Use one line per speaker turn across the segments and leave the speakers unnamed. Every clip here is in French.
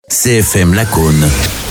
CFM Lacaune,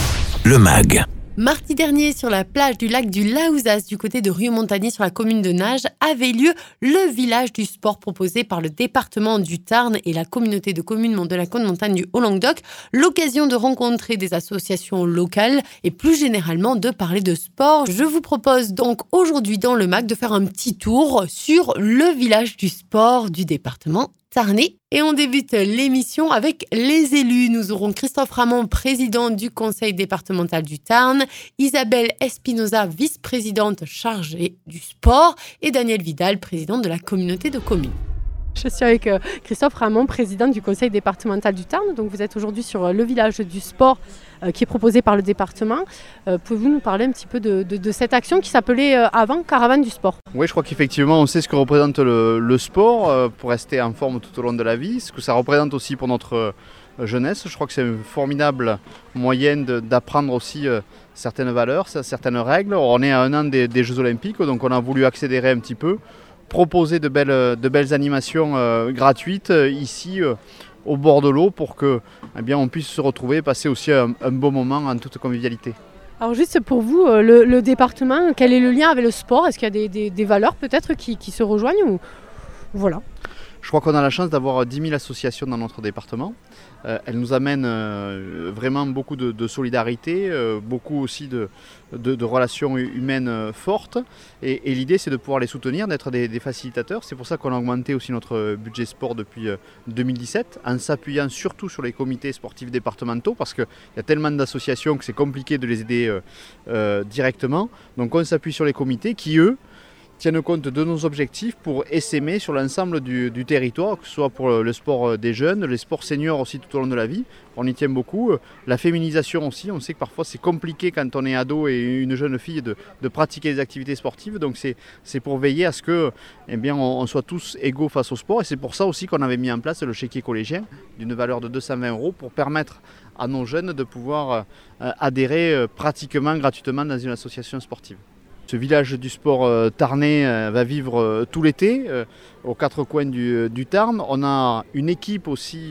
le MAG.
Mardi dernier, sur la plage du lac du Laouzaz, du côté de Rieux-Montagny, sur la commune de Nages, avait lieu le village du sport proposé par le département du Tarn et la communauté de communes Mont de la Côte-Montagne du Haut-Languedoc. L'occasion de rencontrer des associations locales et plus généralement de parler de sport. Je vous propose donc aujourd'hui dans le MAG de faire un petit tour sur le village du sport du département tarnais. Et on débute l'émission avec les élus. Nous aurons Christophe Ramon, président du conseil départemental du Tarn, Isabelle Espinosa, vice-présidente chargée du sport, et Daniel Vidal, présidente de la communauté de communes. Je suis avec Christophe Ramon, président du conseil départemental du Tarn. Donc vous êtes aujourd'hui sur le village du sport qui est proposé par le département. Pouvez-vous nous parler un petit peu de cette action qui s'appelait avant Caravane du sport?
Oui, je crois qu'effectivement on sait ce que représente le sport pour rester en forme tout au long de la vie, ce que ça représente aussi pour notre jeunesse. Je crois que c'est un formidable moyen d'apprendre aussi certaines valeurs, certaines règles. On est à un an des Jeux Olympiques, donc on a voulu accélérer un petit peu, proposer de belles animations gratuites ici au bord de l'eau pour que on puisse se retrouver et passer aussi un bon moment en toute convivialité.
Alors juste pour vous, le département, quel est le lien avec le sport? Est-ce qu'il y a des valeurs peut-être qui se rejoignent ou... Voilà.
Je crois qu'on a la chance d'avoir 10 000 associations dans notre département. Elles nous amènent vraiment beaucoup de solidarité, beaucoup aussi de relations humaines fortes. Et l'idée, c'est de pouvoir les soutenir, d'être des facilitateurs. C'est pour ça qu'on a augmenté aussi notre budget sport depuis 2017, en s'appuyant surtout sur les comités sportifs départementaux, parce qu'il y a tellement d'associations que c'est compliqué de les aider directement. Donc on s'appuie sur les comités qui, eux, tiennent compte de nos objectifs pour essaimer sur l'ensemble du territoire, que ce soit pour le sport des jeunes, les sports seniors aussi tout au long de la vie. On y tient beaucoup. La féminisation aussi, on sait que parfois c'est compliqué quand on est ado et une jeune fille de pratiquer des activités sportives. Donc c'est pour veiller à ce que on soit tous égaux face au sport. Et c'est pour ça aussi qu'on avait mis en place le chéquier collégien d'une valeur de 220 € pour permettre à nos jeunes de pouvoir adhérer pratiquement gratuitement dans une association sportive. Ce village du sport tarnais va vivre tout l'été aux quatre coins du Tarn. On a une équipe aussi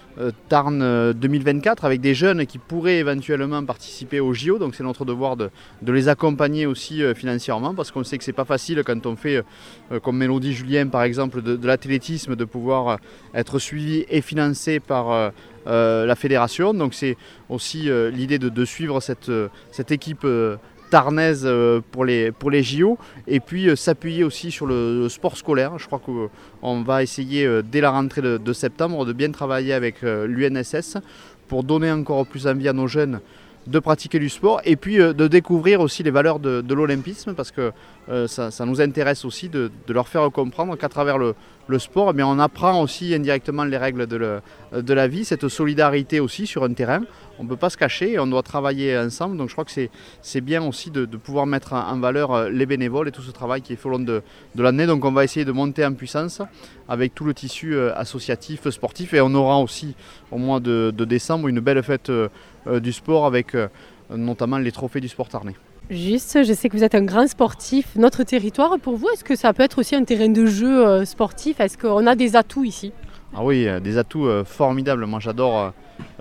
Tarn 2024 avec des jeunes qui pourraient éventuellement participer au JO. Donc c'est notre devoir de les accompagner aussi financièrement, parce qu'on sait que c'est pas facile quand on fait comme Mélodie Julien par exemple de l'athlétisme, de pouvoir être suivi et financé par la fédération. Donc c'est aussi l'idée de suivre cette équipe tarnaise pour les JO, et puis s'appuyer aussi sur le sport scolaire. Je crois qu'on va essayer dès la rentrée de septembre de bien travailler avec l'UNSS pour donner encore plus envie à nos jeunes de pratiquer du sport, et puis de découvrir aussi les valeurs de l'olympisme, parce que ça nous intéresse aussi de leur faire comprendre qu'à travers le sport, on apprend aussi indirectement les règles de la vie, cette solidarité aussi sur un terrain. On ne peut pas se cacher et on doit travailler ensemble. Donc je crois que c'est bien aussi de pouvoir mettre en valeur les bénévoles et tout ce travail qui est fait au long de l'année. Donc on va essayer de monter en puissance avec tout le tissu associatif, sportif, et on aura aussi au mois de décembre une belle fête du sport avec notamment les trophées du sport tarnais.
Juste, je sais que vous êtes un grand sportif. Notre territoire, pour vous, est-ce que ça peut être aussi un terrain de jeu sportif? Est-ce qu'on a des atouts ici?
Ah oui, des atouts formidables. Moi j'adore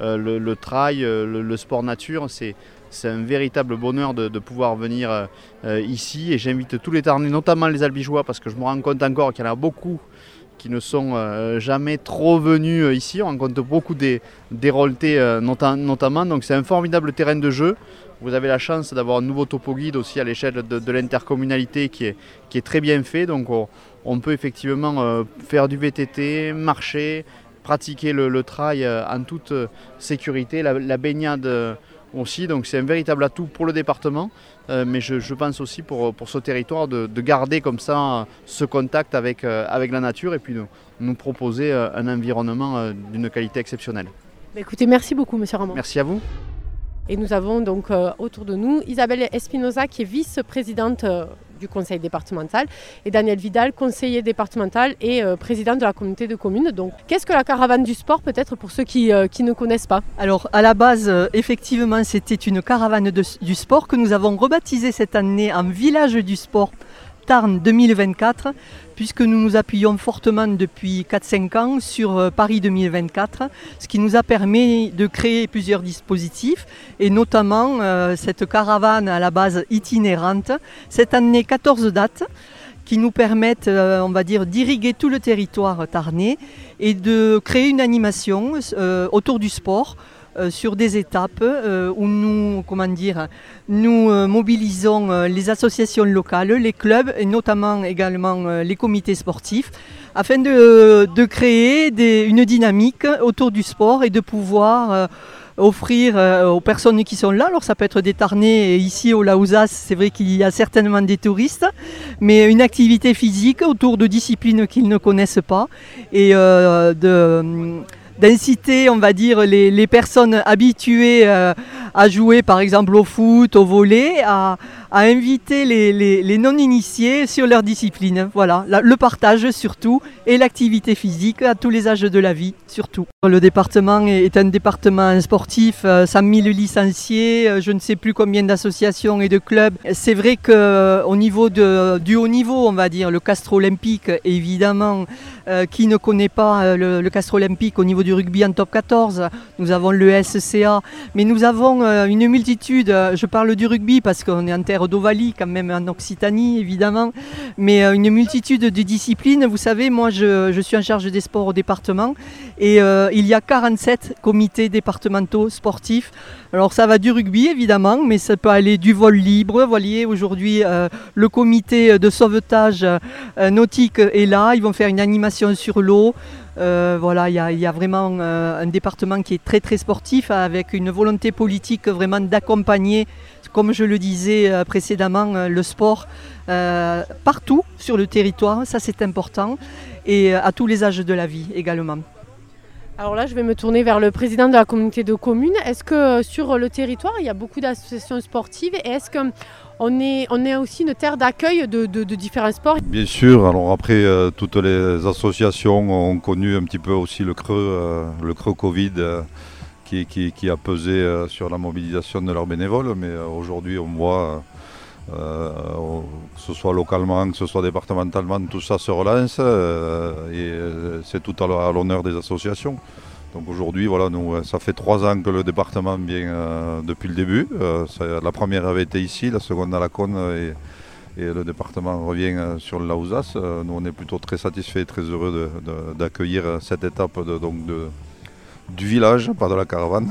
le trail, le sport nature. C'est un véritable bonheur de pouvoir venir ici, et j'invite tous les Tarnais, notamment les Albigeois, parce que je me rends compte encore qu'il y en a beaucoup qui ne sont jamais trop venus ici. On rencontre beaucoup des Rolletais notamment, donc c'est un formidable terrain de jeu. Vous avez la chance d'avoir un nouveau topo guide aussi à l'échelle de l'intercommunalité qui est très bien fait. Donc on peut effectivement faire du VTT, marcher, pratiquer le trail en toute sécurité, la baignade aussi. Donc c'est un véritable atout pour le département, mais je pense aussi pour ce territoire de garder comme ça ce contact avec la nature, et puis nous proposer un environnement d'une qualité exceptionnelle.
Écoutez, merci beaucoup monsieur Ramon.
Merci à vous.
Et nous avons donc autour de nous Isabelle Espinosa, qui est vice-présidente du conseil départemental, et Daniel Vidal, conseiller départemental et président de la communauté de communes. Donc, qu'est-ce que la caravane du sport, peut-être pour ceux qui ne connaissent pas?
Alors, à la base, effectivement, c'était une caravane du sport que nous avons rebaptisée cette année en village du sport Tarn 2024, puisque nous nous appuyons fortement depuis 4-5 ans sur Paris 2024, ce qui nous a permis de créer plusieurs dispositifs, et notamment cette caravane à la base itinérante. Cette année, 14 dates qui nous permettent, on va dire, d'irriguer tout le territoire tarnais et de créer une animation autour du sport, sur des étapes où nous mobilisons les associations locales, les clubs et notamment également les comités sportifs afin de créer une dynamique autour du sport et de pouvoir offrir aux personnes qui sont là. Alors ça peut être des Tarnais, et ici au Laouzas, c'est vrai qu'il y a certainement des touristes, mais une activité physique autour de disciplines qu'ils ne connaissent pas et d'inciter, on va dire, les personnes habituées à jouer par exemple au foot, au volley, à inviter les non-initiés sur leur discipline. Voilà, le partage surtout et l'activité physique à tous les âges de la vie surtout. Le département est un département sportif, 100 000 licenciés, je ne sais plus combien d'associations et de clubs. C'est vrai qu'au niveau du haut niveau, on va dire, le Castre Olympique, évidemment, qui ne connaît pas le Castre Olympique au niveau du rugby en top 14, nous avons le SCA, mais nous avons une multitude, je parle du rugby parce qu'on est en terre d'Ovalie, quand même en Occitanie évidemment, mais une multitude de disciplines. Vous savez, moi je suis en charge des sports au département et il y a 47 comités départementaux sportifs. Alors ça va du rugby évidemment, mais ça peut aller du vol libre. Vous voyez, aujourd'hui le comité de sauvetage nautique est là, ils vont faire une animation sur l'eau. Voilà, il y a vraiment un département qui est très très sportif, avec une volonté politique vraiment d'accompagner, comme je le disais précédemment, le sport partout sur le territoire, ça c'est important, et à tous les âges de la vie également.
Alors là, je vais me tourner vers le président de la communauté de communes. Est-ce que sur le territoire, il y a beaucoup d'associations sportives et est-ce qu'on est aussi une terre d'accueil de différents sports?
Bien sûr, alors après, toutes les associations ont connu un petit peu aussi le creux Covid qui a pesé sur la mobilisation de leurs bénévoles, mais aujourd'hui on voit, que ce soit localement, que ce soit départementalement, tout ça se relance et c'est tout à l'honneur des associations. Donc aujourd'hui, voilà, nous, ça fait 3 ans que le département vient depuis le début. La première avait été ici, la seconde à la Cône et le département revient sur le Laouzas. Nous, on est plutôt très satisfaits et très heureux d'accueillir cette étape du village, pas de la caravane.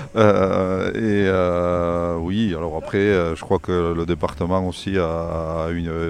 Oui, alors après, je crois que le département aussi a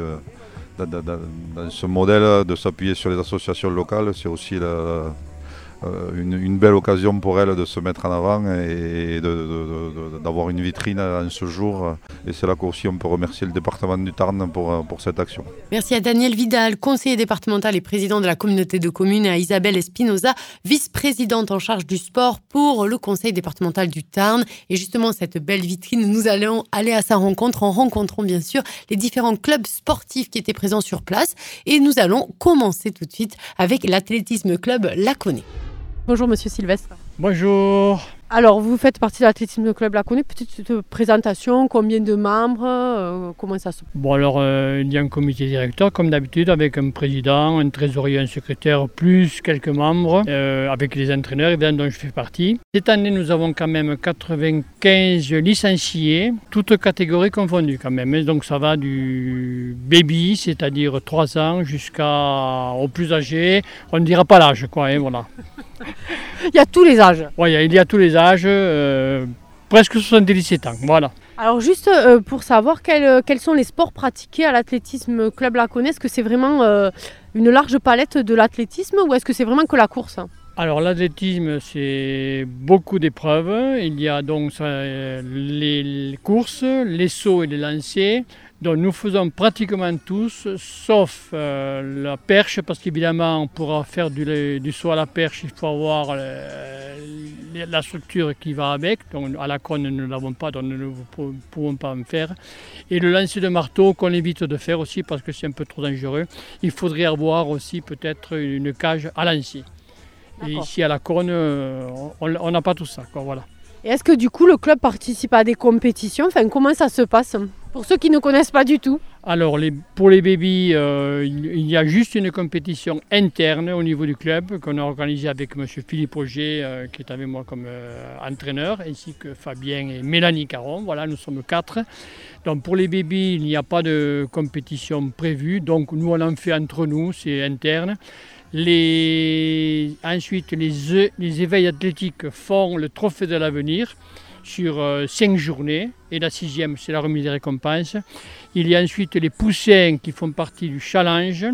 dans ce modèle de s'appuyer sur les associations locales, c'est aussi une belle occasion pour elles de se mettre en avant et d'avoir une vitrine en ce jour. Et c'est là qu'aussi on peut remercier le département du Tarn pour cette action.
Merci à Daniel Vidal, conseiller départemental et président de la communauté de communes, et à Isabelle Espinoza, vice-présidente en charge du sport pour le conseil départemental du Tarn. Et justement, cette belle vitrine, nous allons aller à sa rencontre en rencontrant bien sûr les différents clubs sportifs qui étaient présents sur place. Et nous allons commencer tout de suite avec l'athlétisme club Laconais. Bonjour Monsieur Sylvestre.
Bonjour.
Alors vous faites partie de l'athlétisme club Laconais, petite présentation, combien de membres, comment ça se passe?
Bon alors il y a un comité directeur comme d'habitude avec un président, un trésorier, un secrétaire, plus quelques membres, avec les entraîneurs évidemment dont je fais partie. Cette année nous avons quand même 95 licenciés, toutes catégories confondues quand même, donc ça va du baby, c'est-à-dire 3 ans, jusqu'au plus âgé, on ne dira pas l'âge quoi, hein, voilà.
Il y a tous les âges.
Oui, il y a tous les âges, presque 77 ans, voilà.
Alors juste pour savoir quels sont les sports pratiqués à l'athlétisme club Laconais, est-ce que c'est vraiment une large palette de l'athlétisme ou est-ce que c'est vraiment que la course?
Alors l'athlétisme, c'est beaucoup d'épreuves. Il y a donc les courses, les sauts et les lancers. Donc nous faisons pratiquement tous, sauf la perche, parce qu'évidemment, pour faire du saut à la perche, il faut avoir la structure qui va avec. Donc à la Cône, nous ne l'avons pas, donc nous ne pouvons pas en faire. Et le lancer de marteau, qu'on évite de faire aussi, parce que c'est un peu trop dangereux. Il faudrait avoir aussi peut-être une cage à lancer. Et ici à la Cône, on n'a pas tout ça, quoi, voilà.
Et est-ce que du coup le club participe à des compétitions? Enfin, comment ça se passe pour ceux qui ne connaissent pas du tout?
Alors pour les bébés, il y a juste une compétition interne au niveau du club qu'on a organisée avec M. Philippe Auger qui est avec moi comme entraîneur, ainsi que Fabien et Mélanie Caron. Voilà, nous sommes 4. Donc pour les bébés, il n'y a pas de compétition prévue, donc nous on en fait entre nous, c'est interne. Ensuite, les éveils athlétiques font le trophée de l'avenir sur 5 journées et la 6e, c'est la remise des récompenses. Il y a ensuite les poussins qui font partie du challenge.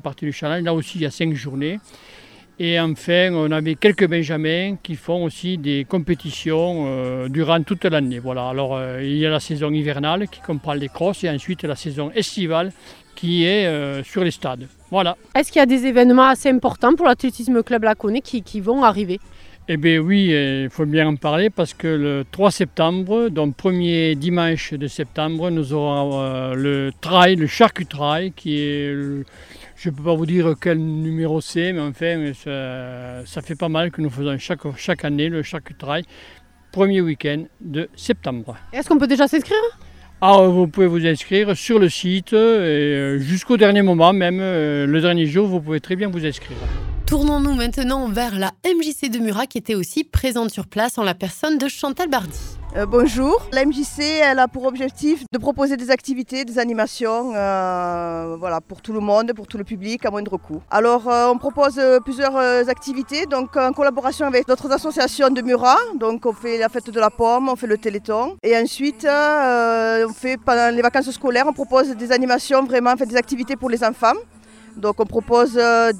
Là aussi, il y a 5 journées. Et enfin, on avait quelques benjamins qui font aussi des compétitions durant toute l'année. Voilà. Alors, il y a la saison hivernale qui comprend les crosses et ensuite la saison estivale qui est sur les stades. Voilà.
Est-ce qu'il y a des événements assez importants pour l'athlétisme club Laconais qui vont arriver ?
Eh bien oui, il faut bien en parler parce que le 3 septembre, donc premier dimanche de septembre, nous aurons le Charcut Trail qui est, je ne peux pas vous dire quel numéro c'est, mais enfin ça fait pas mal que nous faisons chaque année le Charcut Trail, premier week-end de septembre.
Est-ce qu'on peut déjà s'inscrire ?
Vous pouvez vous inscrire sur le site et jusqu'au dernier moment, même le dernier jour, vous pouvez très bien vous inscrire.
Tournons-nous maintenant vers la MJC de Murat qui était aussi présente sur place en la personne de Chantal Bardy.
Bonjour, la MJC elle a pour objectif de proposer des activités, des animations pour tout le monde, pour tout le public à moindre coût. Alors on propose plusieurs activités donc, en collaboration avec d'autres associations de Murat. Donc on fait la fête de la pomme, on fait le téléthon et ensuite on fait pendant les vacances scolaires on propose des animations des activités pour les enfants. Donc on propose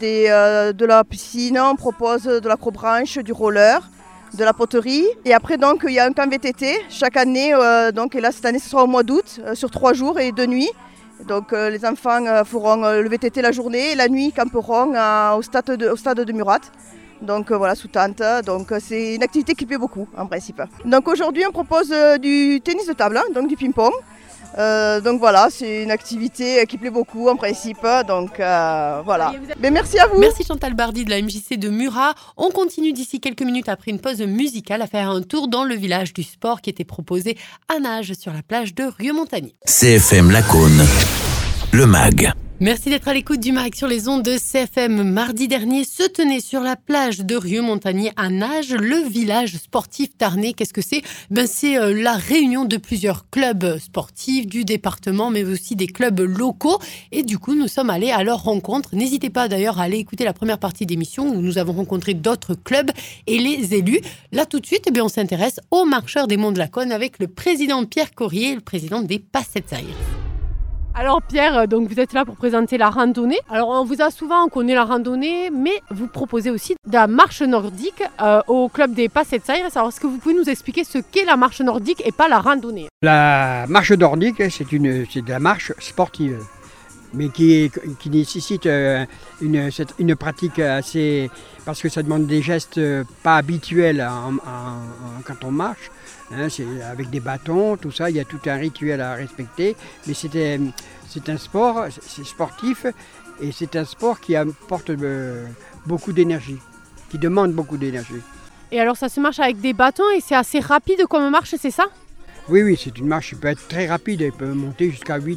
de la piscine, on propose de l'acrobranche, du roller, de la poterie. Et après donc il y a un camp VTT chaque année, et là cette année ce sera au mois d'août, sur 3 jours et 2 nuits. Donc les enfants feront le VTT la journée et la nuit camperont au stade de Murat. Donc voilà, sous tente. Donc c'est une activité qui plaît beaucoup en principe. Donc aujourd'hui on propose du tennis de table, donc du ping-pong. Donc voilà, c'est une activité qui plaît beaucoup en principe, donc voilà. Mais merci à vous.
Merci Chantal Bardy de la MJC de Murat. On continue d'ici quelques minutes après une pause musicale à faire un tour dans le village du sport qui était proposé à Nage sur la plage de Rieux-Montagny.
CFM Lacaune, le MAG.
Merci d'être à l'écoute du MAG sur les ondes de CFM. Mardi dernier se tenait sur la plage de Rieux-Montagny à Nage le village sportif tarnais. Qu'est-ce que c'est ? C'est la réunion de plusieurs clubs sportifs du département, mais aussi des clubs locaux. Et du coup, nous sommes allés à leur rencontre. N'hésitez pas d'ailleurs à aller écouter la première partie d'émission où nous avons rencontré d'autres clubs et les élus. Là, tout de suite, on s'intéresse aux marcheurs des Monts de Laconne avec le président Pierre Corrier, le président des Passetzheim. Alors Pierre, donc vous êtes là pour présenter la randonnée. Alors on connaît la randonnée, mais vous proposez aussi de la marche nordique au club des Passetzheim. Alors est-ce que vous pouvez nous expliquer ce qu'est la marche nordique et pas la randonnée ?
La marche nordique, c'est de la marche sportive, mais qui nécessite une pratique assez... parce que ça demande des gestes pas habituels quand on marche. C'est avec des bâtons, tout ça, il y a tout un rituel à respecter. Mais c'est un sport, c'est sportif et c'est un sport qui apporte beaucoup d'énergie, qui demande beaucoup d'énergie.
Et alors ça se marche avec des bâtons et c'est assez rapide comme marche, c'est ça ?
Oui, c'est une marche qui peut être très rapide, elle peut monter jusqu'à 8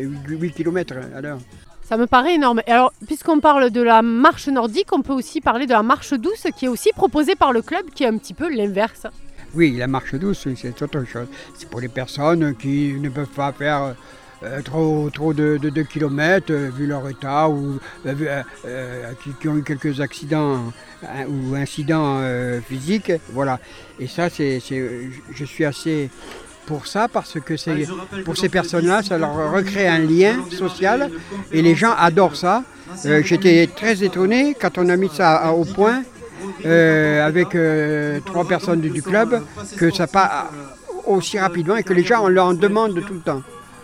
km à l'heure.
Ça me paraît énorme. Et alors, puisqu'on parle de la marche nordique, on peut aussi parler de la marche douce qui est aussi proposée par le club, qui est un petit peu l'inverse.
Oui, la marche douce, c'est autre chose. C'est pour les personnes qui ne peuvent pas faire trop de kilomètres, vu leur état, ou qui ont eu quelques accidents ou incidents physiques. Voilà. Et ça, je suis assez pour ça, parce que pour ces personnes-là, ça leur recrée un lien social et les gens adorent ça. J'étais très étonné quand on a mis ça au point. Avec 3 personnes du club, que ça part aussi rapidement et que les gens on leur en demande tout le temps.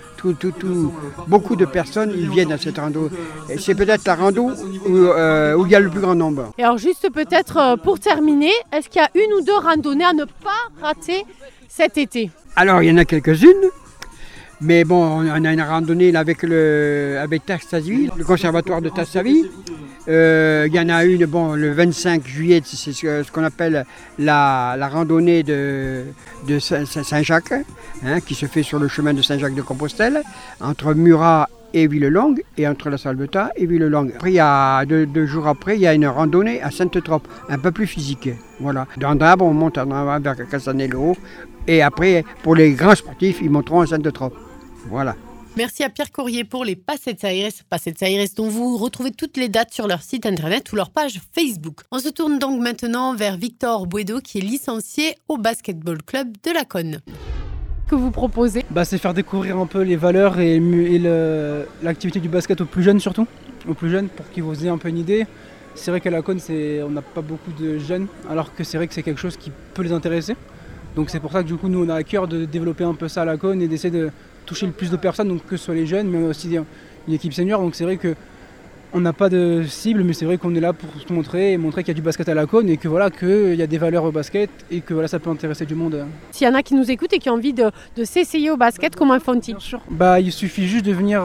Beaucoup de personnes ils viennent à cette rando. Et c'est peut-être la rando où il y a le plus grand nombre.
Et alors juste peut-être pour terminer, est-ce qu'il y a 1 ou 2 randonnées à ne pas rater cet été ?
Alors il y en a quelques-unes. Mais bon, on a une randonnée là, avec Tassaville, le conservatoire de Tassaville. Il y en a une, le 25 juillet, c'est ce qu'on appelle la randonnée de Saint-Jacques, qui se fait sur le chemin de Saint-Jacques-de-Compostelle, entre Murat et Villelongue, et entre la Salvetat et Villelongue. Après, il y a deux jours après, il y a une randonnée à Sainte-Trope, un peu plus physique. Voilà. Dans d'Arbre, on monte en avant vers Casanello, et après, pour les grands sportifs, ils monteront à Sainte-Trope. Voilà.
Merci à Pierre Corrier pour les Passettes Aires dont vous retrouvez toutes les dates sur leur site internet ou leur page Facebook. On se tourne donc maintenant vers Victor Buedo qui est licencié au Basketball Club de Laconne. Que vous proposez ?
C'est faire découvrir un peu les valeurs et l'activité du basket aux plus jeunes surtout, aux plus jeunes pour qu'ils vous aient un peu une idée. C'est vrai qu'à Laconne, on n'a pas beaucoup de jeunes, alors que c'est vrai que c'est quelque chose qui peut les intéresser. Donc c'est pour ça que du coup nous on a à cœur de développer un peu ça à Laconne et d'essayer de toucher le plus de personnes, donc que ce soit les jeunes, mais aussi une équipe senior. Donc c'est vrai qu'on n'a pas de cible, mais c'est vrai qu'on est là pour se montrer qu'il y a du basket à Laconne et que voilà, qu'il y a des valeurs au basket et que voilà, ça peut intéresser du monde.
S'il y en a qui nous écoutent et qui ont envie de s'essayer au basket, comment font-ils ?
Bien sûr. Il suffit juste de venir.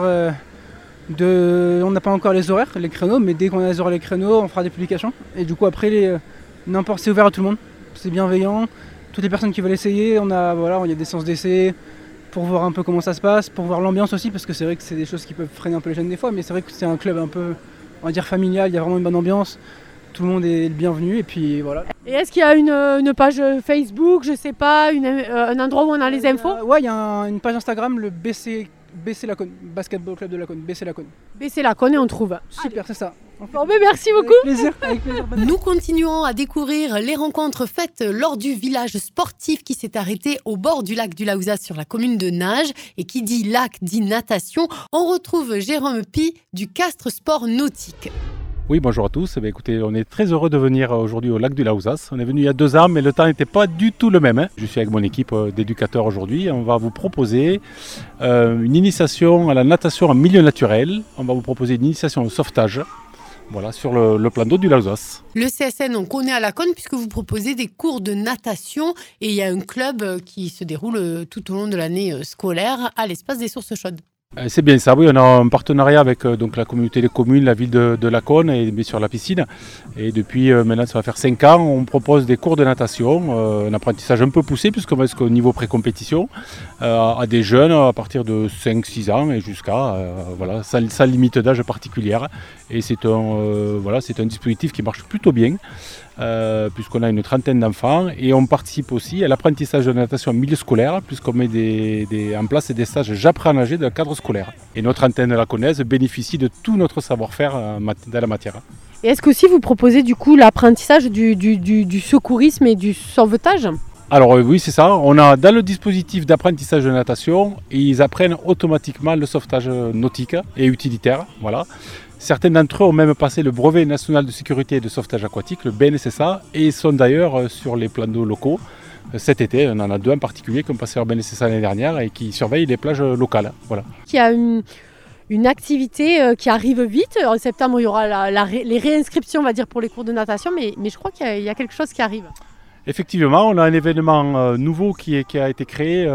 On n'a pas encore les horaires, les créneaux, mais dès qu'on a les horaires, les créneaux, on fera des publications. Et du coup après, n'importe, c'est ouvert à tout le monde, c'est bienveillant. Toutes les personnes qui veulent essayer, il y a des séances d'essai pour voir un peu comment ça se passe, pour voir l'ambiance aussi, parce que c'est vrai que c'est des choses qui peuvent freiner un peu les jeunes des fois, mais c'est vrai que c'est un club un peu, on va dire, familial, il y a vraiment une bonne ambiance, tout le monde est le bienvenu, et puis voilà.
Et est-ce qu'il y a une page Facebook, je sais pas, un endroit où on a les infos ?
Ouais, il y a une page Instagram, le BC Laconne, Basketball Club de Laconne, BC Laconne.
BC Laconne et on trouve.
Super, c'est ça.
Merci beaucoup.
Avec plaisir.
Nous continuons à découvrir les rencontres faites lors du village sportif qui s'est arrêté au bord du lac du Laouzas sur la commune de Nages. Et qui dit lac dit natation. On retrouve Jérôme Pi du Castres Sport Nautique.
Oui, bonjour à tous. Écoutez, on est très heureux de venir aujourd'hui au lac du Laouzas. On est venu il y a 2 ans, mais le temps n'était pas du tout le même. Je suis avec mon équipe d'éducateurs aujourd'hui. On va vous proposer une initiation à la natation en milieu naturel. On va vous proposer une initiation au sauvetage. Voilà, sur le plan d'eau du Laouzas.
Le CSN, on connaît à Laconne puisque vous proposez des cours de natation et il y a un club qui se déroule tout au long de l'année scolaire à l'espace des Sources Chaudes.
C'est bien ça, oui, on a un partenariat avec la communauté des communes, la ville de Laconne et bien sûr la piscine. Et depuis maintenant, ça va faire 5 ans, on propose des cours de natation, un apprentissage un peu poussé puisqu'on va jusqu'au niveau pré-compétition, à des jeunes à partir de 5-6 ans et jusqu'à, sans limite d'âge particulière. Et c'est un dispositif qui marche plutôt bien. Puisqu'on a une 30aine d'enfants et on participe aussi à l'apprentissage de natation en milieu scolaire puisqu'on met en place des stages J'apprends à nager dans le cadre scolaire. Et notre antenne laconnaise bénéficie de tout notre savoir-faire dans la matière.
Et est-ce qu'aussi vous proposez du coup l'apprentissage du secourisme et du sauvetage ?
Alors oui, c'est ça. On a dans le dispositif d'apprentissage de natation, ils apprennent automatiquement le sauvetage nautique et utilitaire. Voilà. Certains d'entre eux ont même passé le brevet national de sécurité et de sauvetage aquatique, le BNSSA, et sont d'ailleurs sur les plans d'eau locaux. Cet été, on en a 2 en particulier qui ont passé leur BNSSA l'année dernière et qui surveillent les plages locales. Voilà.
Il y a une activité qui arrive vite. En septembre, il y aura les réinscriptions, on va dire, pour les cours de natation, mais je crois qu'il y a quelque chose qui arrive.
Effectivement, on a un événement nouveau qui a été créé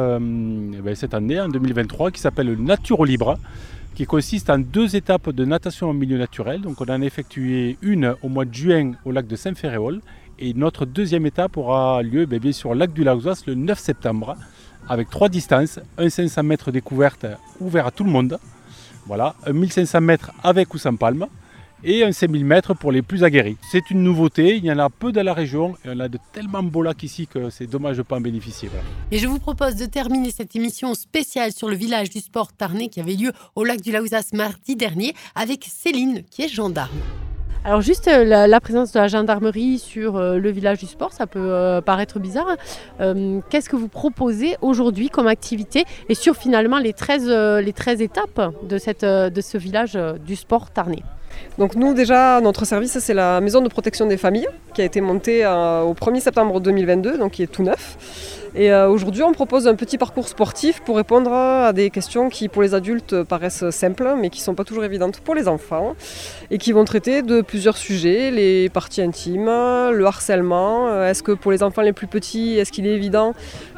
cette année, en 2023, qui s'appelle Naturo Libre, qui consiste en 2 étapes de natation en milieu naturel. Donc on en a effectué une au mois de juin au lac de Saint-Ferréol et notre 2e étape aura lieu bien sûr au lac du Laouzas le 9 septembre avec 3 distances, un 500 mètres découverte ouvert à tout le monde, voilà, un 1500 mètres avec ou sans palme et un 5000 mètres pour les plus aguerris. C'est une nouveauté, il y en a peu dans la région et on a de tellement beaux lacs ici que c'est dommage de ne pas en bénéficier. Voilà.
Et je vous propose de terminer cette émission spéciale sur le village du sport tarnais qui avait lieu au lac du Laouzas mardi dernier avec Céline qui est gendarme. Alors juste la présence de la gendarmerie sur le village du sport, ça peut paraître bizarre. Qu'est-ce que vous proposez aujourd'hui comme activité et sur finalement les 13 étapes de ce village du sport tarnais ?
Donc nous déjà, notre service c'est la maison de protection des familles qui a été montée au 1er septembre 2022, donc qui est tout neuf. Et aujourd'hui on propose un petit parcours sportif pour répondre à des questions qui pour les adultes paraissent simples mais qui ne sont pas toujours évidentes pour les enfants et qui vont traiter de plusieurs sujets, les parties intimes, le harcèlement, est-ce que pour les enfants les plus petits, est-ce qu'il est évident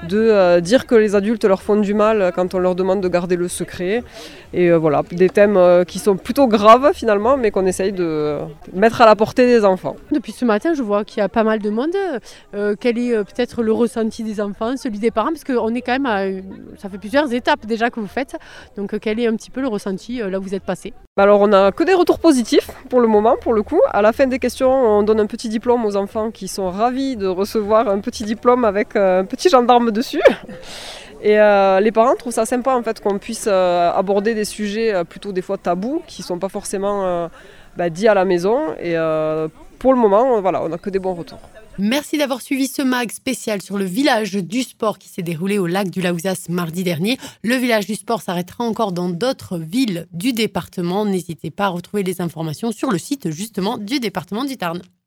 de dire que les adultes leur font du mal quand on leur demande de garder le secret et voilà, des thèmes qui sont plutôt graves finalement mais qu'on essaye de mettre à la portée des enfants.
Depuis ce matin je vois qu'il y a pas mal de monde, quel est peut-être le ressenti des enfants enfants, celui des parents, parce qu'on est quand même ça fait plusieurs étapes déjà que vous faites. Donc quel est un petit peu le ressenti là où vous êtes passé?
Alors on n'a que des retours positifs pour le moment, pour le coup. À la fin des questions, on donne un petit diplôme aux enfants qui sont ravis de recevoir un petit diplôme avec un petit gendarme dessus. Et les parents trouvent ça sympa en fait qu'on puisse aborder des sujets plutôt des fois tabous qui ne sont pas forcément dits à la maison. Et pour le moment, voilà, on n'a que des bons retours.
Merci d'avoir suivi ce mag spécial sur le village du sport qui s'est déroulé au lac du Laouzas mardi dernier. Le village du sport s'arrêtera encore dans d'autres villes du département. N'hésitez pas à retrouver les informations sur le site justement du département du Tarn.